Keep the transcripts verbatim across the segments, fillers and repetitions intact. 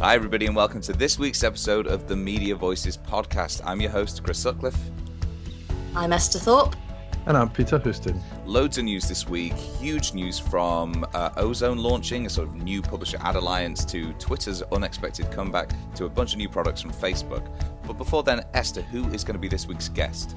Hi, everybody, and welcome to this week's episode of the Media Voices podcast. I'm your host, Chris Sutcliffe. I'm Esther Thorpe. And I'm Peter Houston. Loads of news this week. Huge news from uh, Ozone launching, a sort of new publisher ad alliance, to Twitter's unexpected comeback, to a bunch of new products from Facebook. But before then, Esther, who is going to be this week's guest?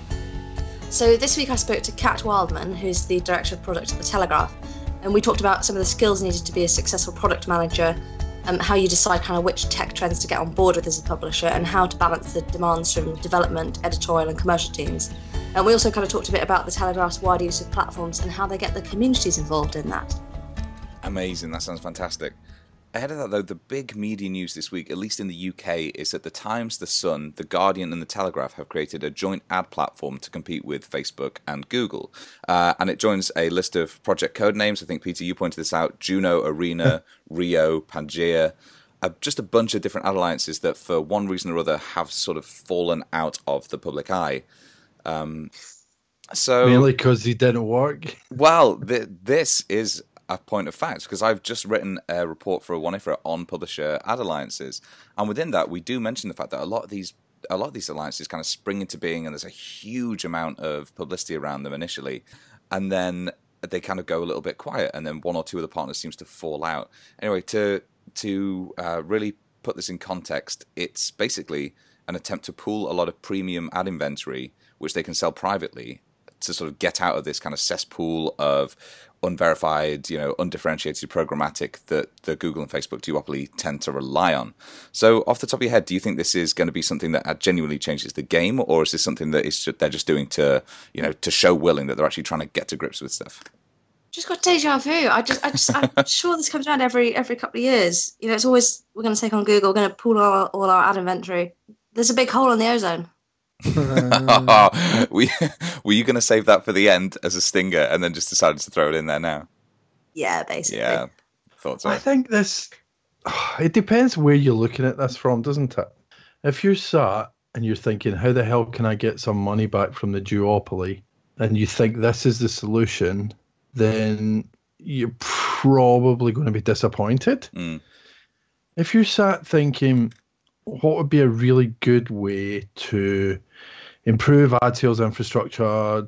So this week I spoke to Kat Wildman, who's the Director of Product at The Telegraph, and we talked about some of the skills needed to be a successful product manager, um, how you decide kind of which tech trends to get on board with as a publisher, and how to balance the demands from development, editorial and commercial teams. And we also kind of talked a bit about The Telegraph's wider use of platforms and how they get the communities involved in that. Amazing, that sounds fantastic. Ahead of that, though, the big media news this week, at least in the U K, is that The Times, The Sun, The Guardian and The Telegraph have created a joint ad platform to compete with Facebook and Google. Uh, and it joins a list of project code names. I think, Peter, you pointed this out: Juno, Arena, Rio, Pangea. Uh, just a bunch of different ad alliances that, for one reason or other, have sort of fallen out of the public eye. Um, so Mainly because he didn't work? Well, th- this is a point of fact, because I've just written a report for Wonifer on publisher ad alliances, and within that we do mention the fact that a lot of these a lot of these alliances kind of spring into being, and there's a huge amount of publicity around them initially, and then they kind of go a little bit quiet, and then one or two of the partners seems to fall out. Anyway, to to uh, really put this in context, it's basically an attempt to pool a lot of premium ad inventory, which they can sell privately, to sort of get out of this kind of cesspool of unverified, you know, undifferentiated programmatic that the Google and Facebook duopoly tend to rely on. So off the top of your head, do you think this is going to be something that genuinely changes the game, or is this something that is they're just doing to, you know, to show willing that they're actually trying to get to grips with stuff? Just got deja vu. I just, I just, I'm sure this comes around every every couple of years. You know, it's always, we're going to take on Google, we're going to pool all, all our ad inventory. There's a big hole in the ozone. we, were you going to save that for the end as a stinger and then just decided to throw it in there now? Yeah, basically. Yeah, thought so. I think this, it depends where you're looking at this from, doesn't it? If you're sat and you're thinking, how the hell can I get some money back from the duopoly, and you think this is the solution, then you're probably going to be disappointed. Mm. If you're sat thinking, what would be a really good way to improve ad sales infrastructure,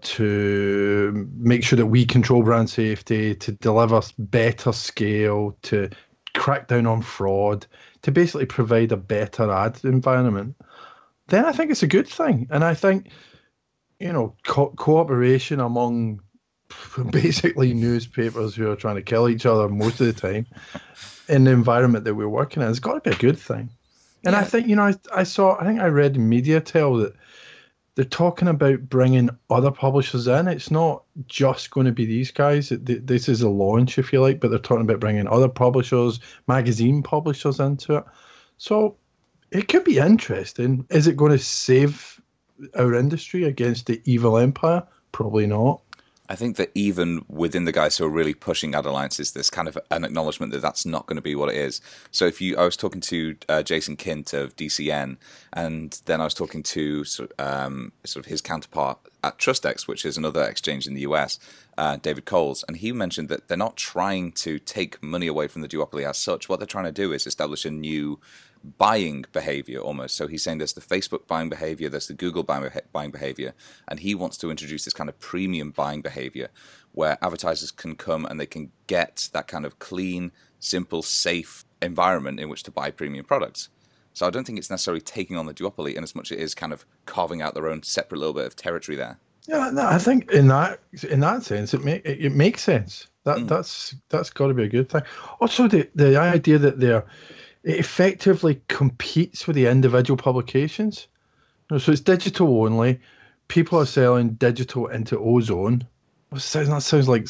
to make sure that we control brand safety, to deliver better scale, to crack down on fraud, to basically provide a better ad environment, then I think it's a good thing. And I think, you know, co- cooperation among basically newspapers who are trying to kill each other most of the time in the environment that we're working in has got to be a good thing. And yeah. I think, you know, I, I saw, I think I read in MediaTel that they're talking about bringing other publishers in. It's not just going to be these guys. This is a launch, if you like, but they're talking about bringing other publishers, magazine publishers into it. So it could be interesting. Is it going to save our industry against the evil empire? Probably not. I think that even within the guys who are really pushing ad alliances, there's kind of an acknowledgement that that's not going to be what it is. So if you, I was talking to uh, Jason Kint of D C N, and then I was talking to um, sort of his counterpart at TrustX, which is another exchange in the U S, uh, David Coles, and he mentioned that they're not trying to take money away from the duopoly as such. What they're trying to do is establish a new buying behavior almost. So he's saying there's the Facebook buying behavior, there's the Google buying behavior, and he wants to introduce this kind of premium buying behavior where advertisers can come and they can get that kind of clean, simple, safe environment in which to buy premium products. So I don't think it's necessarily taking on the duopoly in as much as it is kind of carving out their own separate little bit of territory there. Yeah, no, I think in that in that sense it make it, it makes sense. That mm. that's that's got to be a good thing. Also, the the idea that they're it effectively competes with the individual publications. So it's digital only. People are selling digital into Ozone. That sounds like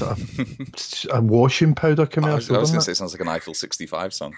a, a washing powder commercial. I was, was going to say it sounds like an Eiffel sixty-five song.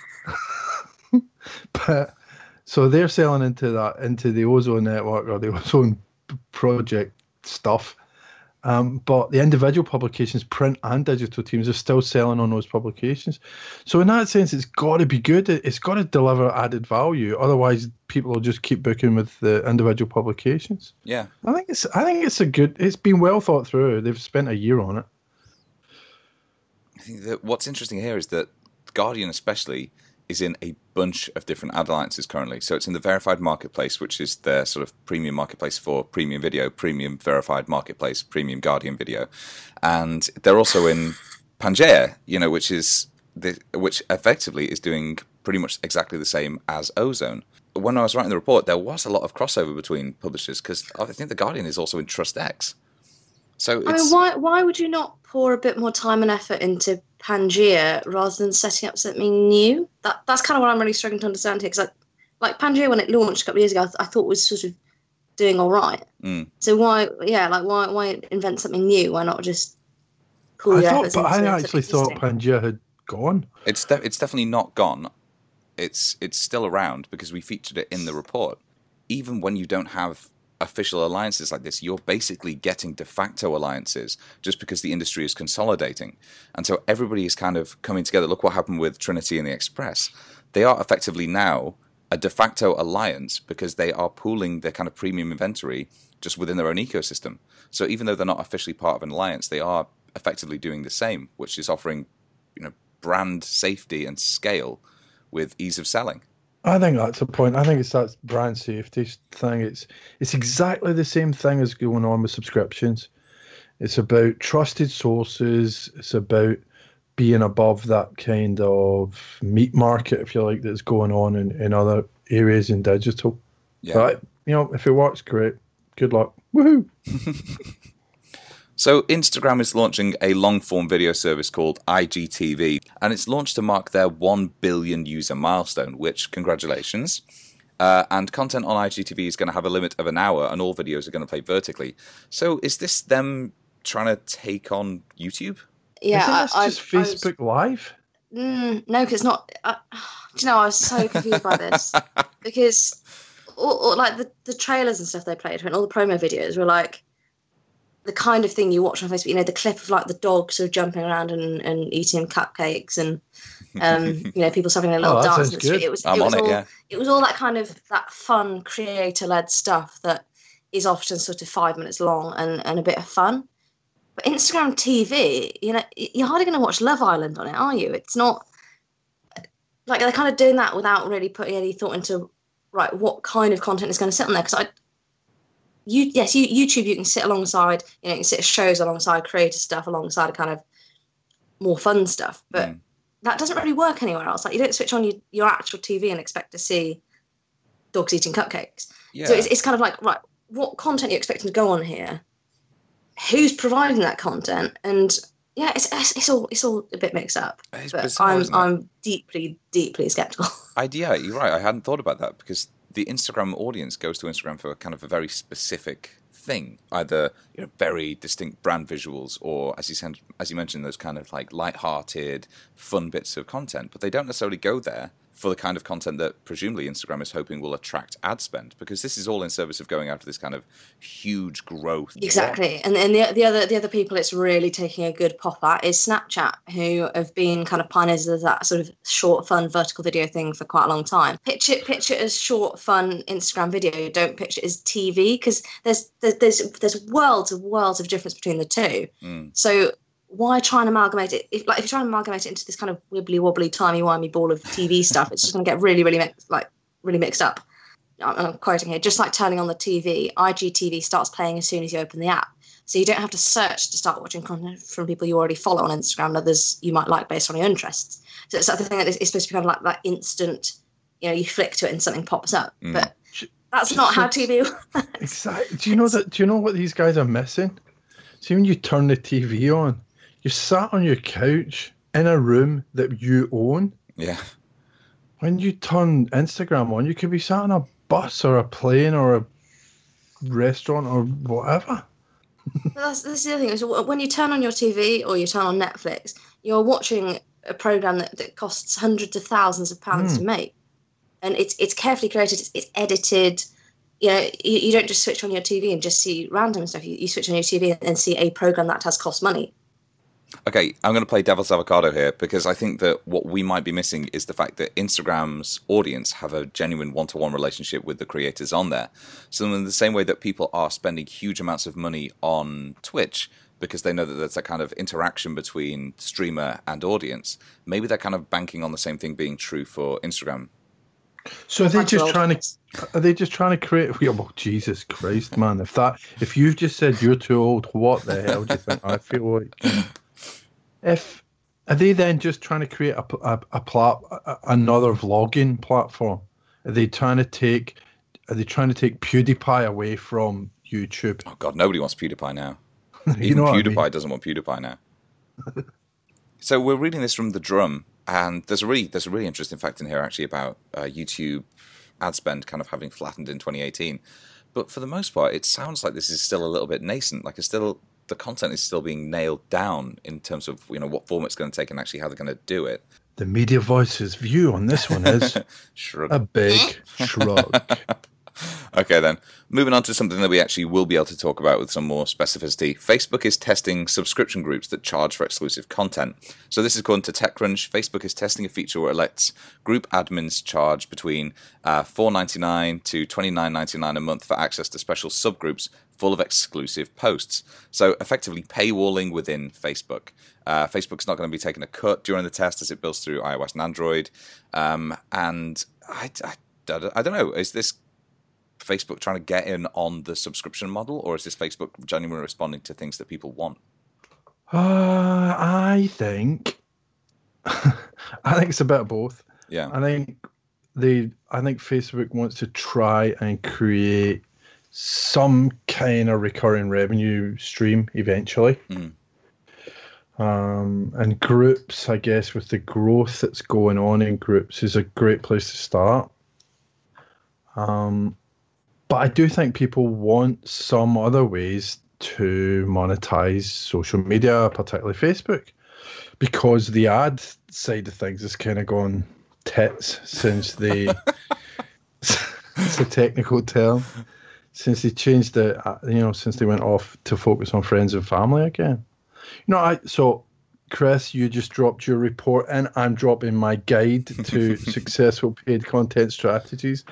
But so they're selling into that, into the Ozone network or the Ozone project stuff. Um, but the individual publications, print and digital teams, are still selling on those publications. So in that sense, it's got to be good. It's got to deliver added value. Otherwise, people will just keep booking with the individual publications. Yeah, I think it's. I think it's a good. It's been well thought through. They've spent a year on it. I think that what's interesting here is that Guardian, especially, is in a bunch of different ad alliances currently. So it's in the Verified Marketplace, which is their sort of premium marketplace for premium video, premium Verified Marketplace, premium Guardian video. And they're also in Pangea, you know, which is the, which effectively is doing pretty much exactly the same as Ozone. When I was writing the report, there was a lot of crossover between publishers because I think the Guardian is also in TrustX. So it's, I mean, why why would you not pour a bit more time and effort into Pangea rather than setting up something new? That that's kind of what I'm really struggling to understand here. Because like Pangea, when it launched a couple of years ago, I, th- I thought was sort of doing all right. Mm. So why, yeah, like why why invent something new? Why not just pull I your thought, efforts but into I actually thought existing? Pangea had gone. it's de- it's definitely not gone. It's it's still around because we featured it in the report. Even when you don't have official alliances like this, you're basically getting de facto alliances just because the industry is consolidating. And so everybody is kind of coming together. Look what happened with Trinity and the Express. They are effectively now a de facto alliance because they are pooling their kind of premium inventory just within their own ecosystem. So even though they're not officially part of an alliance, they are effectively doing the same, which is offering, you know, brand safety and scale with ease of selling. I think that's the point. I think it's that brand safety thing. It's it's exactly the same thing as going on with subscriptions. It's about trusted sources. It's about being above that kind of meat market, if you like, that's going on in, in other areas in digital. Yeah. But, you know, if it works, great. Good luck. Woohoo! So Instagram is launching a long-form video service called I G T V, and it's launched to mark their one billion user milestone, which, congratulations. Uh, and content on I G T V is going to have a limit of an hour, and all videos are going to play vertically. So is this them trying to take on YouTube? Yeah, Isn't this I, just I, I was- Facebook Live? Mm, no, because it's not. Uh, do you know, I was so confused by this because, all, all, like the, the trailers and stuff they played and all the promo videos were like the kind of thing you watch on Facebook. You know, the clip of like the dog sort of jumping around and, and eating cupcakes and um, you know, people having a little Oh, that dance sounds in the street. good. It was. I'm it was on it, all, yeah. It was all that kind of that fun creator-led stuff that is often sort of five minutes long and, and a bit of fun. But Instagram T V, you know, you're hardly going to watch Love Island on it, are you? It's not like they're kind of doing that without really putting any thought into right what kind of content is going to sit on there. Because I, you yes, you, YouTube you can sit alongside, you know, you can sit shows alongside creator stuff, alongside a kind of more fun stuff, but Mm. that doesn't really work anywhere else. Like you don't switch on your, your actual T V and expect to see dogs eating cupcakes. Yeah. So it's, it's kind of like, right, what content are you expecting to go on here? Who's providing that content? And yeah, it's it's, it's all it's all a bit mixed up. It's but bizarre, I'm isn't it? I'm deeply deeply skeptical. I, yeah, you're right. I hadn't thought about that because the Instagram audience goes to Instagram for kind of a very specific thing, either you know very distinct brand visuals or, as you said, as you mentioned, those kind of like light-hearted, fun bits of content. But they don't necessarily go there for the kind of content that presumably Instagram is hoping will attract ad spend, because this is all in service of going after this kind of huge growth. Exactly, and and the the other the other people it's really taking a good pop at is Snapchat, who have been kind of pioneers of that sort of short, fun, vertical video thing for quite a long time. Pitch it, pitch it as short, fun Instagram video. Don't pitch it as T V, because there's there's there's there's worlds of worlds of difference between the two. Mm. So why try and amalgamate it? If like if you're trying to amalgamate it into this kind of wibbly wobbly, timey wimey ball of T V stuff, it's just going to get really, really mixed, like really mixed up. I'm, I'm quoting here, just like turning on the T V, I G T V starts playing as soon as you open the app. So you don't have to search to start watching content from people you already follow on Instagram and others you might like based on your interests. So it's like the thing that it's supposed to be kind of like that instant, you know, you flick to it and something pops up. Mm. But that's not how T V works. Exactly. Do you know that? Do you know what these guys are missing? See, when you turn the T V on, you're sat on your couch in a room that you own. Yeah. When you turn Instagram on, you could be sat on a bus or a plane or a restaurant or whatever. But that's, that's the other thing, is when you turn on your T V or you turn on Netflix, you're watching a program that, that costs hundreds of thousands of pounds Mm. to make, and it's it's carefully created, it's, it's edited. You know, you, you don't just switch on your T V and just see random stuff. You, you switch on your T V and see a program that has cost money. Okay, I'm going to play devil's avocado here, because I think that what we might be missing is the fact that Instagram's audience have a genuine one-to-one relationship with the creators on there. So in the same way that people are spending huge amounts of money on Twitch because they know that there's that kind of interaction between streamer and audience. Maybe they're kind of banking on the same thing being true for Instagram. So are they just trying to? Are they just trying to create? Oh, Jesus Christ, man! If that, if you've just said you're too old, what the hell do you think I feel like? If are they then just trying to create a a, a plat, another vlogging platform? Are they trying to take? Are they trying to take PewDiePie away from YouTube? Oh God, nobody wants PewDiePie now. You Even know what I PewDiePie mean? doesn't want PewDiePie now. So we're reading this from The Drum, and there's a really there's a really interesting fact in here actually about uh, YouTube ad spend kind of having flattened in twenty eighteen. But for the most part, it sounds like this is still a little bit nascent. Like it's still the content is still being nailed down in terms of you know what form it's going to take and actually how they're going to do it. The Media Voice's view on this one is Shrug. a big shrug. Okay, then. Moving on to something that we actually will be able to talk about with some more specificity. Facebook is testing subscription groups that charge for exclusive content. So this is according to TechCrunch. Facebook is testing a feature where it lets group admins charge between uh, four dollars and ninety-nine cents to twenty-nine dollars and ninety-nine cents a month for access to special subgroups full of exclusive posts. So effectively paywalling within Facebook. Uh, Facebook's not going to be taking a cut during the test as it builds through iOS and Android. Um, and I, I, I don't know, is this Facebook trying to get in on the subscription model, or is this Facebook genuinely responding to things that people want? Uh, I think, I think it's a bit of both. Yeah, I think they, I think Facebook wants to try and create some kind of recurring revenue stream eventually. Mm. Um, and groups, I guess, with the growth that's going on in groups, is a great place to start. Um. But I do think people want some other ways to monetize social media, particularly Facebook, because the ad side of things has kind of gone tits since they, it's a technical term, since they changed the, you know, since they went off to focus on friends and family again. You know, I so Chris, you just dropped your report in. I'm dropping my guide to successful paid content strategies.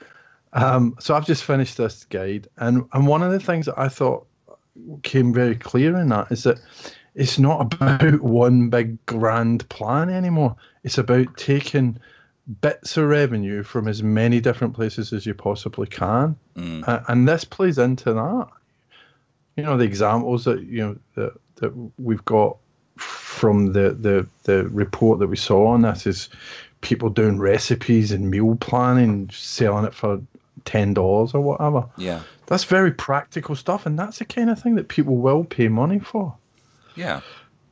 Um, so I've just finished this guide, and, and one of the things that I thought came very clear in that is that it's not about one big grand plan anymore. It's about taking bits of revenue from as many different places as you possibly can, mm. uh, and this plays into that. You know, the examples that you know that that we've got from the the the report that we saw on this is people doing recipes and meal planning, selling it for ten dollars or whatever. Yeah, that's very practical stuff, and that's the kind of thing that people will pay money for. Yeah.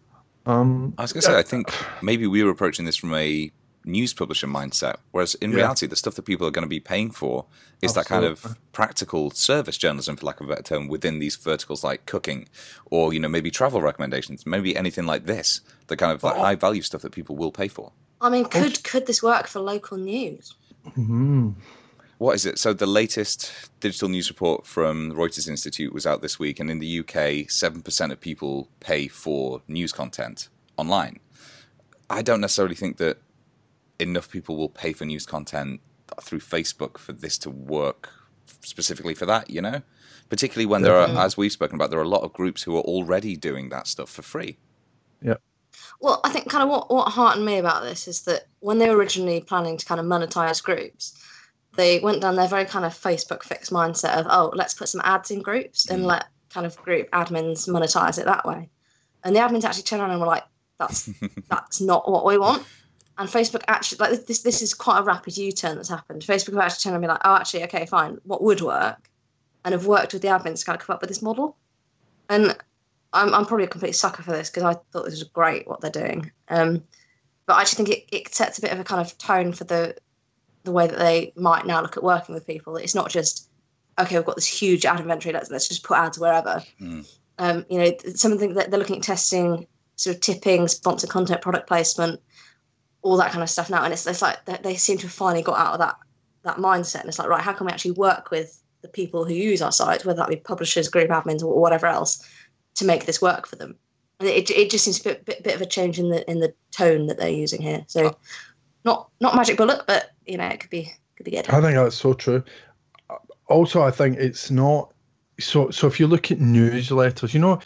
Um, I was going to say, I think maybe we were approaching this from a news publisher mindset, whereas in Yeah. reality, the stuff that people are going to be paying for is that kind of practical service journalism, for lack of a better term, within these verticals like cooking, or you know maybe travel recommendations, maybe anything like this, the kind of like high value stuff that people will pay for. I mean, could could this work for local news? Mm-hmm. What is it? So the latest digital news report from the Reuters Institute was out this week, and in the U K, seven percent of people pay for news content online. I don't necessarily think that enough people will pay for news content through Facebook for this to work specifically for that, you know? Particularly when there are, as we've spoken about, there are a lot of groups who are already doing that stuff for free. Yeah. Well, I think kind of what, what heartened me about this is that when they were originally planning to kind of monetize groups, they went down their very kind of Facebook fixed mindset of, oh, let's put some ads in groups and let kind of group admins monetize it that way. And the admins actually turned around and were like, that's that's not what we want. And Facebook actually, like this this is quite a rapid U-turn that's happened. Facebook have actually turned around and be like, oh, actually, okay, fine, what would work? And have worked with the admins to kind of come up with this model. And I'm I'm probably a complete sucker for this because I thought this was great what they're doing. Um, but I actually think it, it sets a bit of a kind of tone for the the way that they might now look at working with people. It's not just, okay, we've got this huge ad inventory, let's let's just put ads wherever. Mm. Um, you know, something that they're looking at testing, sort of tipping, sponsored content, product placement, all that kind of stuff now. And it's, it's like they, they seem to have finally got out of that that mindset. And it's like, right, how can we actually work with the people who use our site, whether that be publishers, group admins, or whatever else, to make this work for them? And it it just seems a bit, bit, bit of a change in the in the tone that they're using here. So, not not magic bullet, but you know, it could be could be good. I think that's so true. Also, I think it's not so. So if you look at newsletters, you know,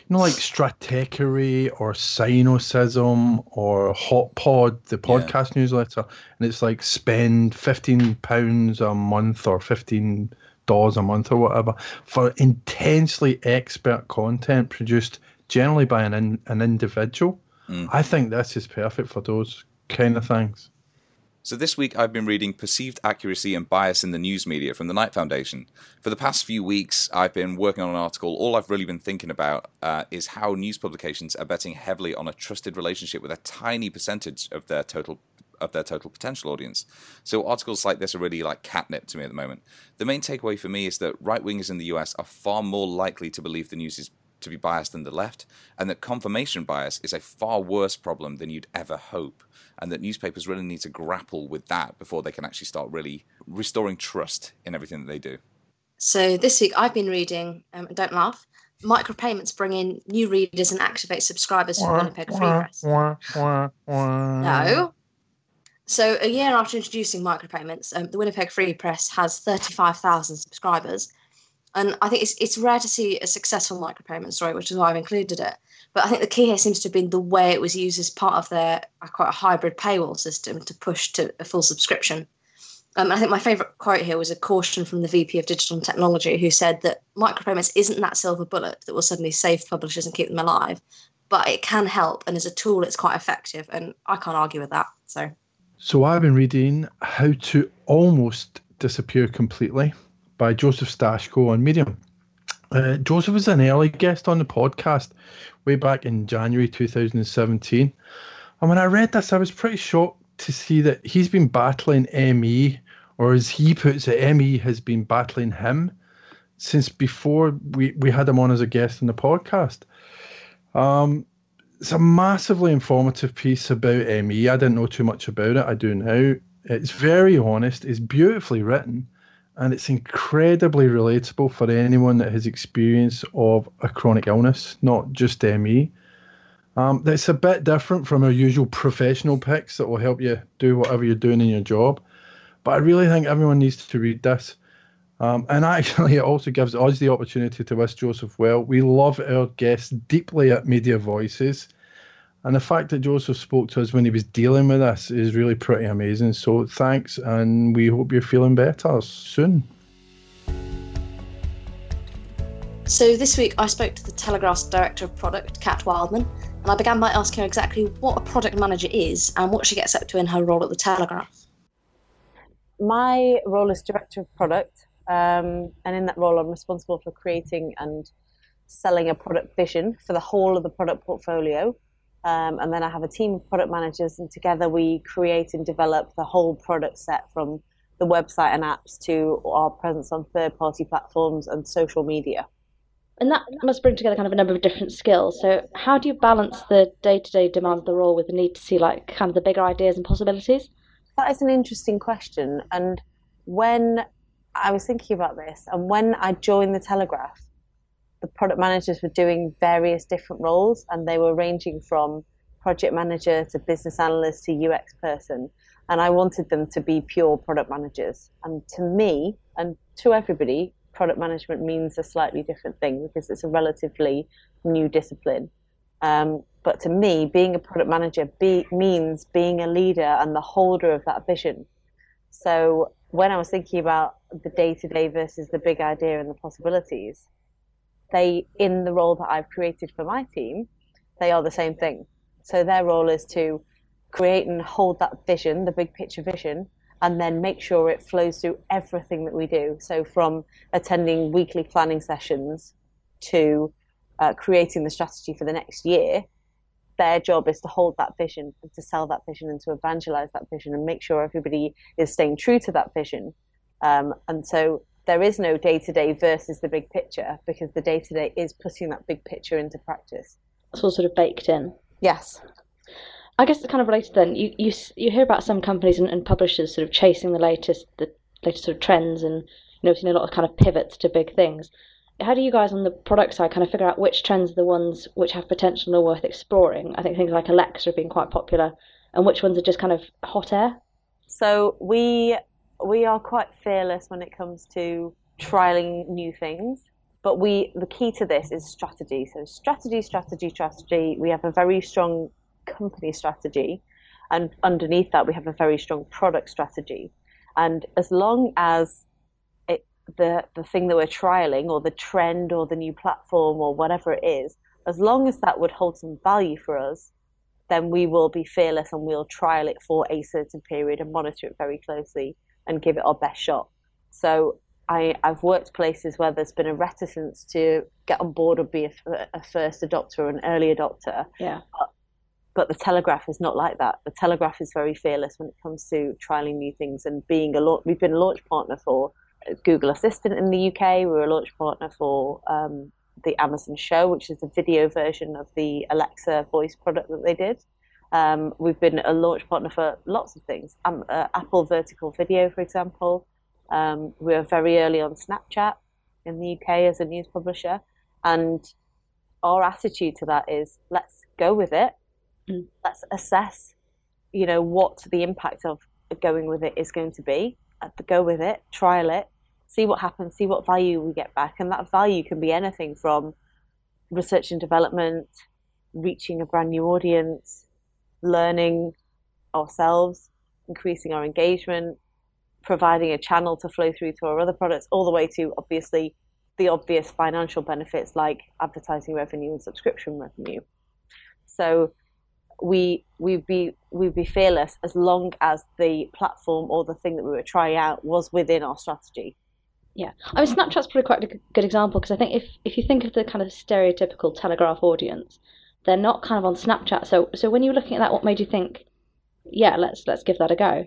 you know, like Stratechery or Cynosysm or Hot Pod, the podcast yeah. newsletter, and it's like spend fifteen pounds a month or fifteen dollars a month or whatever for intensely expert content produced generally by an in, an individual. Mm. I think this is perfect for those kind of things. So this week I've been reading Perceived Accuracy and Bias in the News Media from the Knight Foundation. For the past few weeks, I've been working on an article. All I've really been thinking about uh, is how news publications are betting heavily on a trusted relationship with a tiny percentage of their total of their total potential audience. So articles like this are really like catnip to me at the moment. The main takeaway for me is that right-wingers in the U S are far more likely to believe the news is to be biased than the left, and that confirmation bias is a far worse problem than you'd ever hope, and that newspapers really need to grapple with that before they can actually start really restoring trust in everything that they do. So this week I've been reading, um, don't laugh, micropayments bring in new readers and activate subscribers for Winnipeg Free Press. No. So a year after introducing micropayments, um, the Winnipeg Free Press has thirty-five thousand subscribers. And I think it's it's rare to see a successful micropayment story, which is why I've included it. But I think the key here seems to have been the way it was used as part of their uh, quite a hybrid paywall system to push to a full subscription. Um, I think my favourite quote here was a caution from the V P of Digital and Technology, who said that micropayments isn't that silver bullet that will suddenly save publishers and keep them alive, but it can help, and as a tool, it's quite effective, and I can't argue with that. So, so I've been reading How to Almost Disappear Completely by Joseph Stashko on Medium. Uh, Joseph was an early guest on the podcast way back in January two thousand seventeen. And when I read this, I was pretty shocked to see that he's been battling M E, or as he puts it, M E has been battling him since before we, we had him on as a guest on the podcast. Um, it's a massively informative piece about M E. I didn't know too much about it. I do now. It's very honest. It's beautifully written. And it's incredibly relatable for anyone that has experience of a chronic illness, not just M E. Um, that's a bit different from our usual professional picks that will help you do whatever you're doing in your job. But I really think everyone needs to read this. Um, and actually, it also gives us the opportunity to wish Joseph well. We love our guests deeply at Media Voices. And the fact that Joseph spoke to us when he was dealing with this is really pretty amazing. So thanks, and we hope you're feeling better soon. So this week I spoke to the Telegraph's Director of Product, Kat Wildman, and I began by asking her exactly what a product manager is and what she gets up to in her role at the Telegraph. My role is Director of Product, um, and in that role I'm responsible for creating and selling a product vision for the whole of the product portfolio. Um, and then I have a team of product managers, and together we create and develop the whole product set, from the website and apps to our presence on third-party platforms and social media. And that must bring together kind of a number of different skills. So how do you balance the day-to-day demands of the role with the need to see like kind of the bigger ideas and possibilities? That is an interesting question. And when I was thinking about this, and when I joined the Telegraph, the product managers were doing various different roles, and they were ranging from project manager to business analyst to U X person. And I wanted them to be pure product managers. And to me, and to everybody, product management means a slightly different thing because it's a relatively new discipline. Um, but to me, being a product manager be, means being a leader and the holder of that vision. So when I was thinking about the day-to-day versus the big idea and the possibilities, they, in the role that I've created for my team, they are the same thing. So their role is to create and hold that vision, the big picture vision, and then make sure it flows through everything that we do. So from attending weekly planning sessions to uh, creating the strategy for the next year, their job is to hold that vision and to sell that vision and to evangelize that vision and make sure everybody is staying true to that vision. Um, and so there is no day-to-day versus the big picture, because the day-to-day is putting that big picture into practice. It's all sort of baked in. Yes. I guess it's kind of related then. You you you hear about some companies and, and publishers sort of chasing the latest the latest sort of trends, and you know, we've seen a lot of kind of pivots to big things. How do you guys on the product side kind of figure out which trends are the ones which have potential and are worth exploring? I think things like Alexa have been quite popular, and which ones are just kind of hot air? So we we are quite fearless when it comes to trialing new things. but we the key to this is strategy. So strategy, strategy, strategy. We have a very strong company strategy, and underneath that we have a very strong product strategy. And as long as it, the the thing that we're trialing, or the trend, or the new platform, or whatever it is, as long as that would hold some value for us, then we will be fearless and we'll trial it for a certain period and monitor it very closely and give it our best shot. So I, I've worked places where there's been a reticence to get on board or be a, a first adopter or an early adopter. Yeah. But, but the Telegraph is not like that. The Telegraph is very fearless when it comes to trialing new things and being a launch. We've been a launch partner for Google Assistant in the U K. We're a launch partner for um, the Amazon Show, which is the video version of the Alexa voice product that they did. Um, we've been a launch partner for lots of things. Um, uh, Apple Vertical Video, for example. Um, we were very early on Snapchat in the U K as a news publisher. And our attitude to that is, let's go with it. Mm. Let's assess, you know, what the impact of going with it is going to be. Uh, go with it, trial it, see what happens, see what value we get back. And that value can be anything from research and development, reaching a brand new audience, learning ourselves, increasing our engagement, providing a channel to flow through to our other products, all the way to obviously the obvious financial benefits like advertising revenue and subscription revenue. So we we'd be we'd be fearless as long as the platform or the thing that we were trying out was within our strategy. Yeah, I mean, Snapchat's probably quite a good example, because I think if, if you think of the kind of stereotypical Telegraph audience, they're not kind of on Snapchat. So so when you were looking at that, what made you think, yeah, let's let's give that a go?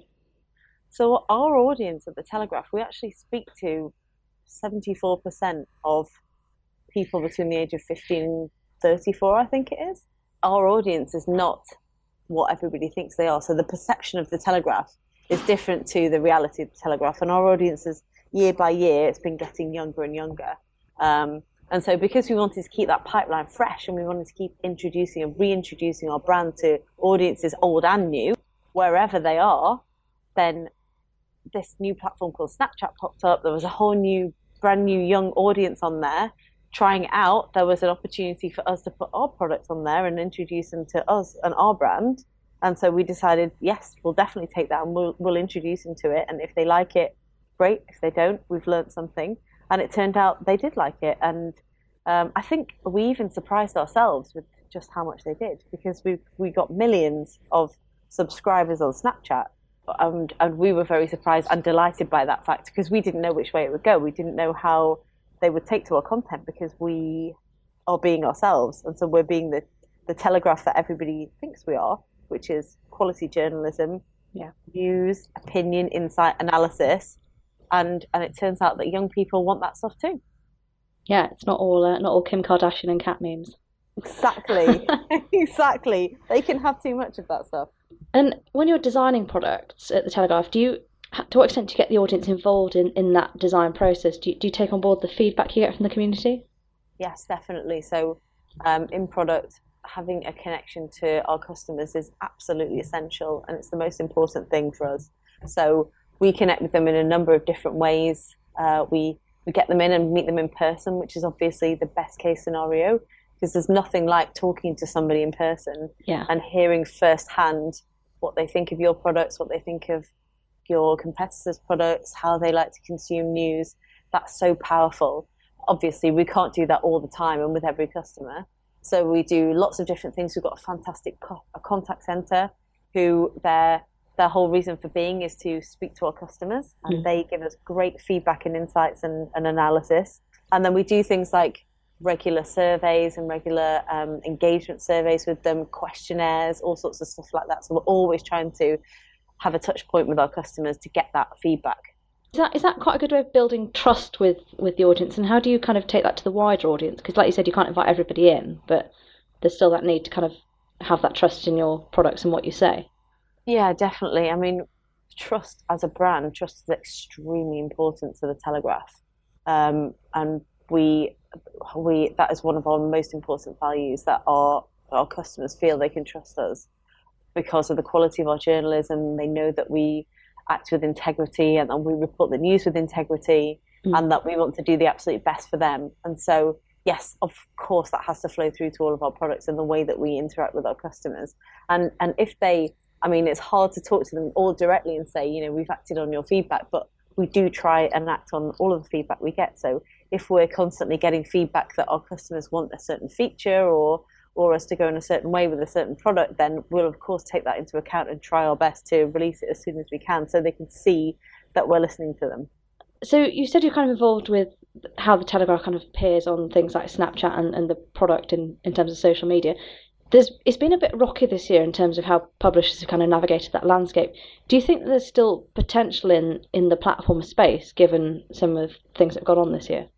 So our audience at the Telegraph, we actually speak to seventy-four percent of people between the age of fifteen and thirty-four, I think it is. Our audience is not what everybody thinks they are. So the perception of the Telegraph is different to the reality of the Telegraph. And our audience is, year by year, it's been getting younger and younger. Um, and so because we wanted to keep that pipeline fresh and we wanted to keep introducing and reintroducing our brand to audiences old and new, wherever they are, then this new platform called Snapchat popped up. There was a whole new, brand new young audience on there trying it out. There was an opportunity for us to put our products on there and introduce them to us and our brand. And so we decided, yes, we'll definitely take that and we'll, we'll introduce them to it. And if they like it, great. If they don't, we've learned something. And it turned out they did like it. And um, I think we even surprised ourselves with just how much they did, because we we got millions of subscribers on Snapchat. And, and we were very surprised and delighted by that fact, because we didn't know which way it would go. We didn't know how they would take to our content, because we are being ourselves. And so we're being the, the Telegraph that everybody thinks we are, which is quality journalism, yeah, news, opinion, insight, analysis. And and it turns out that young people want that stuff too. Yeah, it's not all uh, not all Kim Kardashian and cat memes. Exactly, exactly. They can have too much of that stuff. And when you're designing products at the Telegraph, do you, to what extent do you get the audience involved in, in that design process? Do you, do you take on board the feedback you get from the community? Yes, definitely. So um, in product, having a connection to our customers is absolutely essential, and it's the most important thing for us. So we connect with them in a number of different ways. Uh, we, we get them in and meet them in person, which is obviously the best case scenario, because there's nothing like talking to somebody in person, yeah, and hearing firsthand what they think of your products, what they think of your competitors' products, how they like to consume news. That's so powerful. Obviously, we can't do that all the time and with every customer. So we do lots of different things. We've got a fantastic co- a contact center who their their whole reason for being is to speak to our customers, and mm. they give us great feedback and insights and, and analysis. And then we do things like regular surveys and regular um, engagement surveys with them, questionnaires, all sorts of stuff like that. So we're always trying to have a touch point with our customers to get that feedback. Is that, is that quite a good way of building trust with, with the audience? And how do you kind of take that to the wider audience? Because like you said, you can't invite everybody in, but there's still that need to kind of have that trust in your products and what you say. Yeah, definitely. I mean, trust as a brand, trust is extremely important to the Telegraph. Um, and we we that is one of our most important values, that our our customers feel they can trust us because of the quality of our journalism. They know that we act with integrity and, and we report the news with integrity. mm. and that we want to do the absolute best for them. And so, yes, of course, that has to flow through to all of our products and the way that we interact with our customers. And and if they, I mean, it's hard to talk to them all directly and say, you know, we've acted on your feedback, but we do try and act on all of the feedback we get. So if we're constantly getting feedback that our customers want a certain feature or or us to go in a certain way with a certain product, then we'll of course take that into account and try our best to release it as soon as we can so they can see that we're listening to them. So you said you're kind of involved with how the Telegraph kind of appears on things like Snapchat and, and the product in, in terms of social media. There's, it's been a bit rocky this year in terms of how publishers have kind of navigated that landscape. Do you think that there's still potential in, in the platform space, given some of the things that have gone on this year?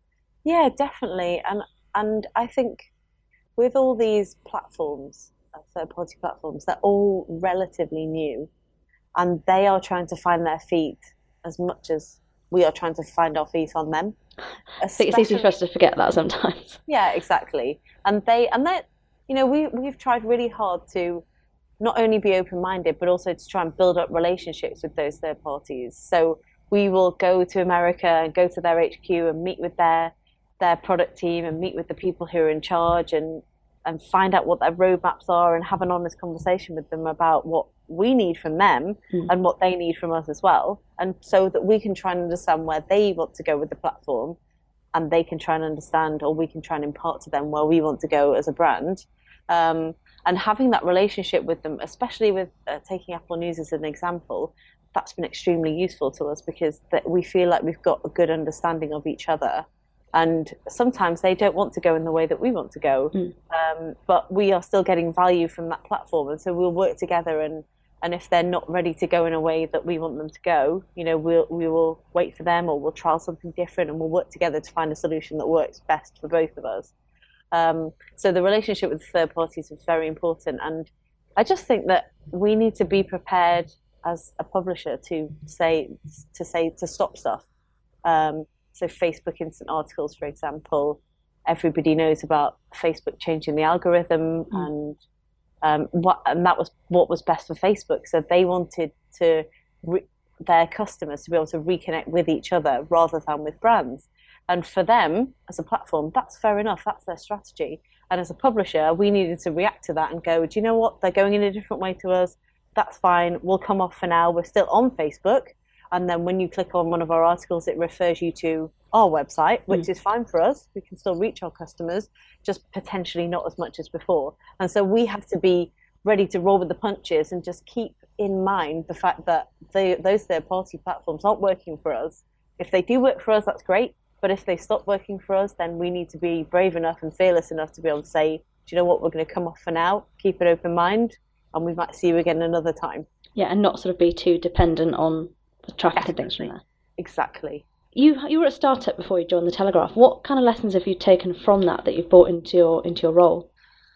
Yeah, definitely. And and I think with all these platforms, third-party platforms, they're all relatively new, and they are trying to find their feet as much as we are trying to find our feet on them. I think it's easy for us to forget that sometimes. Yeah, exactly. And they and that you know we we've tried really hard to not only be open-minded but also to try and build up relationships with those third parties. So we will go to America and go to their H Q and meet with their their product team and meet with the people who are in charge and and find out what their roadmaps are and have an honest conversation with them about what we need from them mm. and what they need from us as well. And so that we can try and understand where they want to go with the platform, and they can try and understand, or we can try and impart to them where we want to go as a brand. Um, and having that relationship with them, especially with uh, taking Apple News as an example, that's been extremely useful to us because that we feel like we've got a good understanding of each other. And sometimes they don't want to go in the way that we want to go, mm. um, but we are still getting value from that platform. And so we'll work together, and, and if they're not ready to go in a way that we want them to go, you know, we'll, we will wait for them, or we'll trial something different, and we'll work together to find a solution that works best for both of us. Um, so the relationship with third parties is very important. And I just think that we need to be prepared as a publisher to say, to say, to stop stuff. Um, So Facebook instant articles, for example, everybody knows about Facebook changing the algorithm, mm. and um, what and that was what was best for Facebook. So they wanted to re- their customers to be able to reconnect with each other rather than with brands. And for them as a platform, that's fair enough. That's their strategy. And as a publisher, we needed to react to that and go, do you know what? They're going in a different way to us. That's fine. We'll come off for now. We're still on Facebook. And then when you click on one of our articles, it refers you to our website, which mm. is fine for us. We can still reach our customers, just potentially not as much as before. And so we have to be ready to roll with the punches and just keep in mind the fact that they, those third-party platforms aren't working for us. If they do work for us, that's great. But if they stop working for us, then we need to be brave enough and fearless enough to be able to say, do you know what, we're going to come off for now, keep an open mind, and we might see you again another time. Yeah, and not sort of be too dependent on the traffic and things from there. Exactly. You you were a startup before you joined the Telegraph. What kind of lessons have you taken from that that you've brought into your into your role?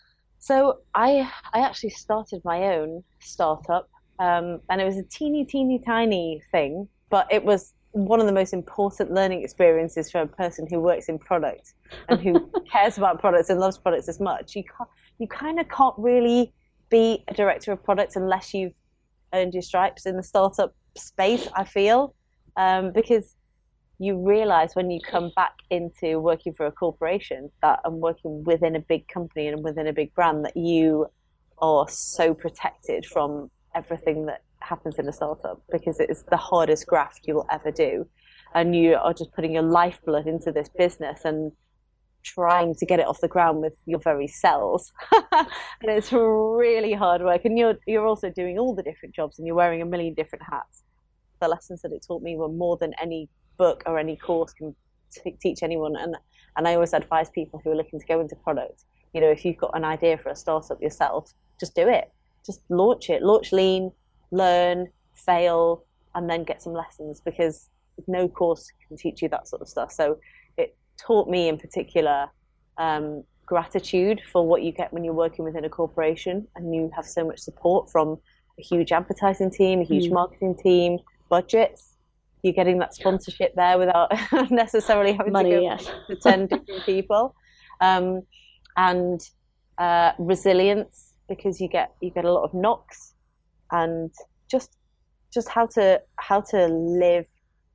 So I I actually started my own startup, um, and it was a teeny teeny tiny thing, but it was one of the most important learning experiences for a person who works in product and who cares about products and loves products as much. You can't, you kind of can't really be a director of product unless you've earned your stripes in the startup space, I feel, um, because you realize when you come back into working for a corporation that and working within a big company and within a big brand that you are so protected from everything that happens in a startup, because it is the hardest graft you will ever do, and you are just putting your lifeblood into this business and trying to get it off the ground with your very cells. And it's really hard work, and you're you're also doing all the different jobs, and you're wearing a million different hats. The lessons that it taught me were more than any book or any course can t- teach anyone, and and I always advise people who are looking to go into product, you know, if you've got an idea for a startup yourself, just do it. Just launch it. Launch lean, learn, fail, and then get some lessons, because no course can teach you that sort of stuff. So it taught me in particular um, gratitude for what you get when you're working within a corporation and you have so much support from a huge advertising team, a huge mm. marketing team, budgets. You're getting that sponsorship there without necessarily having Money, to go yes. to ten different people, um, and uh, resilience, because you get you get a lot of knocks, and just just how to how to live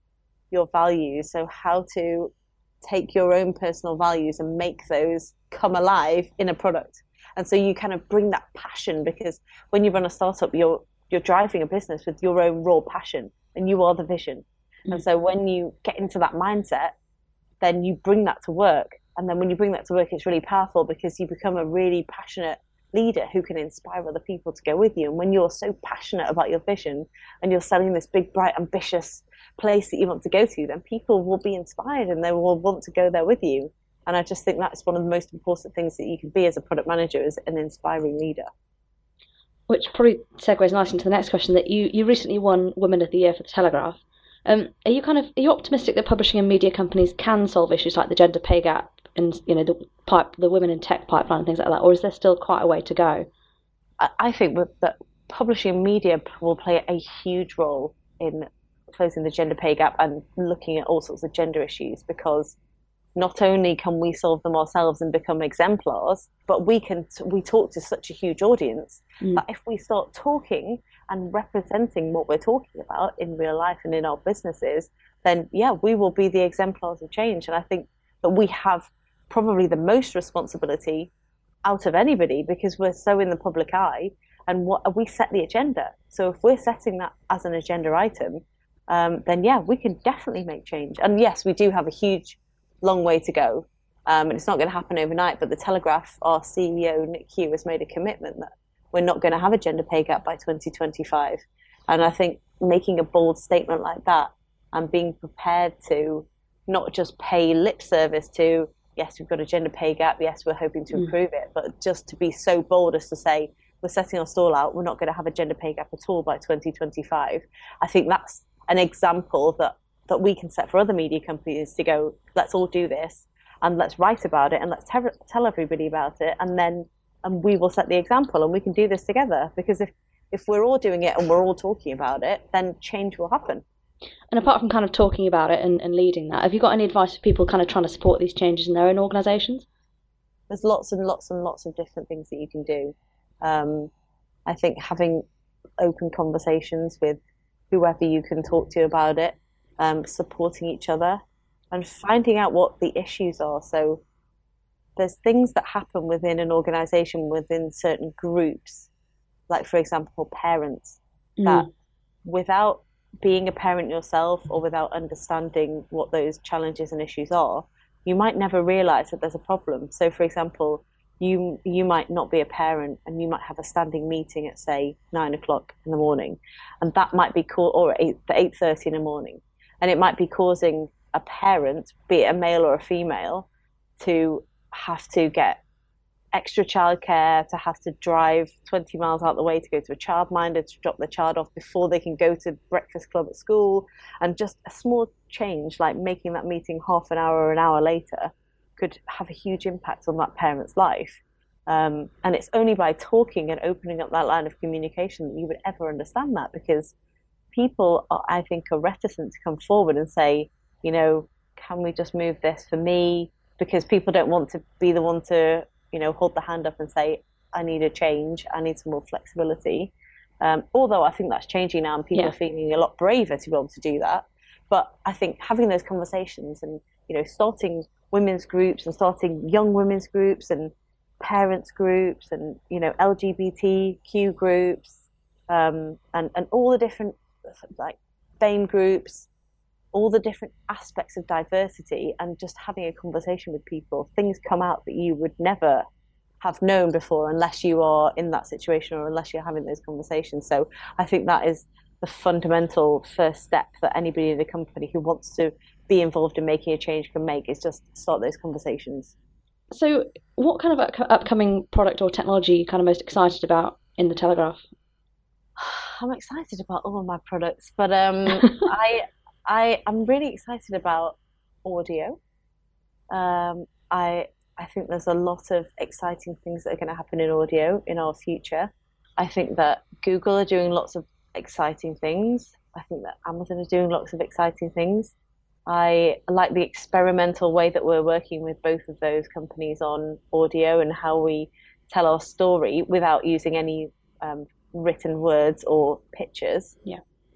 your values. So how to take your own personal values and make those come alive in a product. And so you kind of bring that passion, because when you run a startup, you're you're driving a business with your own raw passion, and you are the vision. Mm-hmm. And so when you get into that mindset, then you bring that to work. And then when you bring that to work, it's really powerful, because you become a really passionate leader who can inspire other people to go with you. And when you're so passionate about your vision and you're selling this big, bright, ambitious place that you want to go to, then people will be inspired and they will want to go there with you. And I just think that's one of the most important things that you can be as a product manager, is an inspiring leader. Which probably segues nicely into the next question, that you, you recently won Women of the Year for The Telegraph. Um, are you kind of are you optimistic that publishing and media companies can solve issues like the gender pay gap and, you know, the pipe, the women in tech pipeline and things like that, or is there still quite a way to go? I think that publishing and media will play a huge role in closing the gender pay gap and looking at all sorts of gender issues, because not only can we solve them ourselves and become exemplars, but we can we talk to such a huge audience mm. that if we start talking and representing what we're talking about in real life and in our businesses, then yeah, we will be the exemplars of change. And I think that we have probably the most responsibility out of anybody, because we're so in the public eye, and what we set the agenda. So if we're setting that as an agenda item, um, then yeah, we can definitely make change. And yes, we do have a huge, long way to go. Um, and it's not going to happen overnight, but the Telegraph, our C E O, Nick Hugh, has made a commitment that we're not going to have a gender pay gap by twenty twenty-five. And I think making a bold statement like that and being prepared to not just pay lip service to, yes, we've got a gender pay gap, yes, we're hoping to improve it, but just to be so bold as to say, we're setting our stall out, we're not going to have a gender pay gap at all by twenty twenty-five. I think that's an example that, that we can set for other media companies to go, let's all do this, and let's write about it, and let's te- tell everybody about it, and then and we will set the example, and we can do this together. Because if, if we're all doing it and we're all talking about it, then change will happen. And apart from kind of talking about it and, and leading that, have you got any advice for people kind of trying to support these changes in their own organisations? There's lots and lots and lots of different things that you can do. Um, I think having open conversations with whoever you can talk to about it, um, supporting each other, and finding out what the issues are. So there's things that happen within an organisation, within certain groups, like, for example, parents, mm. that without being a parent yourself or without understanding what those challenges and issues are, you might never realise that there's a problem. So, for example, you you might not be a parent and you might have a standing meeting at, say, nine o'clock in the morning, and that might be co- or eight eight thirty in the morning, and it might be causing a parent, be it a male or a female, to have to get extra childcare, to have to drive twenty miles out the way to go to a childminder to drop the child off before they can go to breakfast club at school. And just a small change, like making that meeting half an hour or an hour later, could have a huge impact on that parent's life. Um, and it's only by talking and opening up that line of communication that you would ever understand that, because people, are, I think, are reticent to come forward and say, you know, can we just move this for me? Because people don't want to be the one to, you know, hold the hand up and say, I need a change, I need some more flexibility. Um, although I think that's changing now, and people yeah. are feeling a lot braver to be able to do that. But I think having those conversations and, you know, starting women's groups and starting young women's groups and parents groups and, you know, L G B T Q groups, um, and, and all the different, like, BAME groups, all the different aspects of diversity, and just having a conversation with people, things come out that you would never have known before unless you are in that situation or unless you're having those conversations. So I think that is the fundamental first step that anybody in a company who wants to be involved in making a change can make, is just start those conversations. So what kind of up- upcoming product or technology are you kind of most excited about in the Telegraph? I'm excited about all of my products, but um, I... I am really excited about audio. Um, I I think there's a lot of exciting things that are going to happen in audio in our future. I think that Google are doing lots of exciting things. I think that Amazon are doing lots of exciting things. I like the experimental way that we're working with both of those companies on audio and how we tell our story without using any um, written words or pictures. Yeah.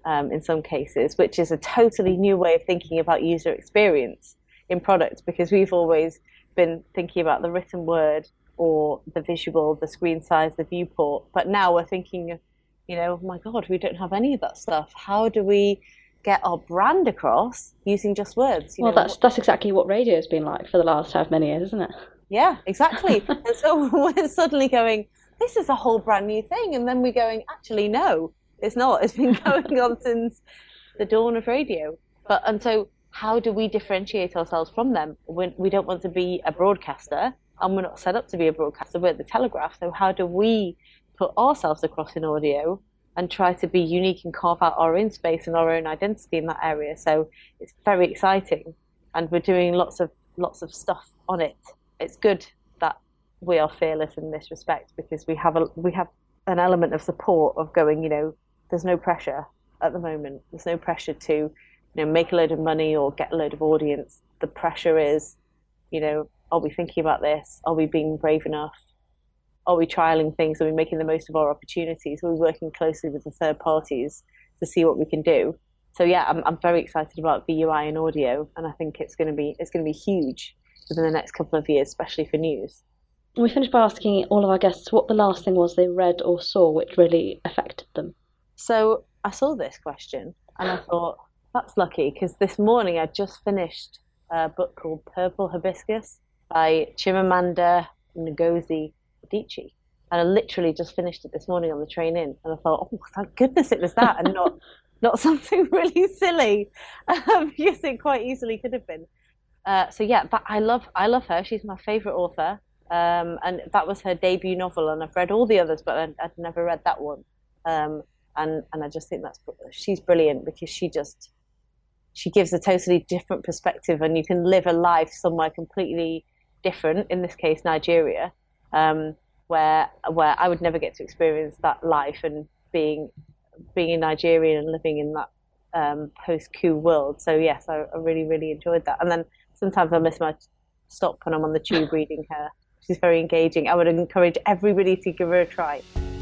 um, in some cases, which is a totally new way of thinking about user experience in products, because we've always been thinking about the written word or the visual, the screen size, the viewport. But now we're thinking, you know, oh my God, we don't have any of that stuff. How do we get our brand across using just words? You well, know, that's that's exactly what radio's been like for the last how many years, isn't it? Yeah, exactly. And so we're suddenly going, this is a whole brand new thing. And then we're going, actually, no, it's not. It's been going on since the dawn of radio. But and so how do we differentiate ourselves from them? We, we don't want to be a broadcaster, and we're not set up to be a broadcaster. We're at the Telegraph. So how do we put ourselves across in audio and try to be unique and carve out our own space and our own identity in that area? So it's very exciting, and we're doing lots of lots of stuff on it. It's good that we are fearless in this respect, because we have a we have an element of support of going, you know, there's no pressure at the moment. There's no pressure to, you know, make a load of money or get a load of audience. The pressure is, you know, are we thinking about this? Are we being brave enough? Are we trialing things? Are we making the most of our opportunities? Are we working closely with the third parties to see what we can do? So yeah, I'm I'm very excited about V U I and audio, and I think it's going to be it's going to be huge within the next couple of years, especially for news. We finished by asking all of our guests what the last thing was they read or saw which really affected them. So I saw this question and I thought, that's lucky, because this morning I just finished a book called Purple Hibiscus by Chimamanda Ngozi Adichie. And I literally just finished it this morning on the train in, and I thought, oh, thank goodness it was that and not not something really silly, um, because it quite easily could have been. Uh, so yeah, but I love I love her. She's my favourite author, um, and that was her debut novel. And I've read all the others, but I'd, I'd never read that one. Um, and and I just think that's she's brilliant, because she just she gives a totally different perspective, and you can live a life somewhere completely different. In this case, Nigeria, um, where where I would never get to experience that life, and being being a Nigerian and living in that um, post-coup world. So yes, I, I really really enjoyed that. And then sometimes I miss my stop when I'm on the tube reading her. She's very engaging. I would encourage everybody to give her a try.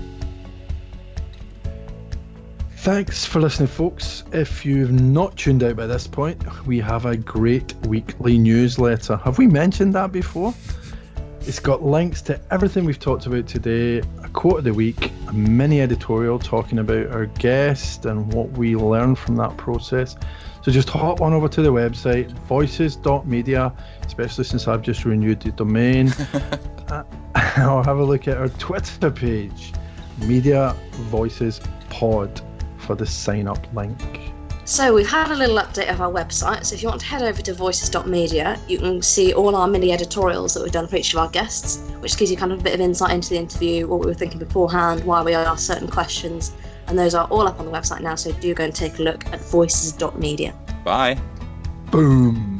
Thanks for listening, folks. If you've not tuned out by this point, we have a great weekly newsletter. Have we mentioned that before? It's got links to everything we've talked about today, a quote of the week, a mini editorial talking about our guest and what we learned from that process. So just hop on over to the website, voices dot media, especially since I've just renewed the domain. uh, or have a look at our Twitter page, Media Voices Pod, for the sign up link. So we've had a little update of our website, so if you want to head over to voices dot media, you can see all our mini editorials that we've done for each of our guests, which gives you kind of a bit of insight into the interview, what we were thinking beforehand, why we asked certain questions, and those are all up on the website now, so do go and take a look at voices dot media. Bye. Boom.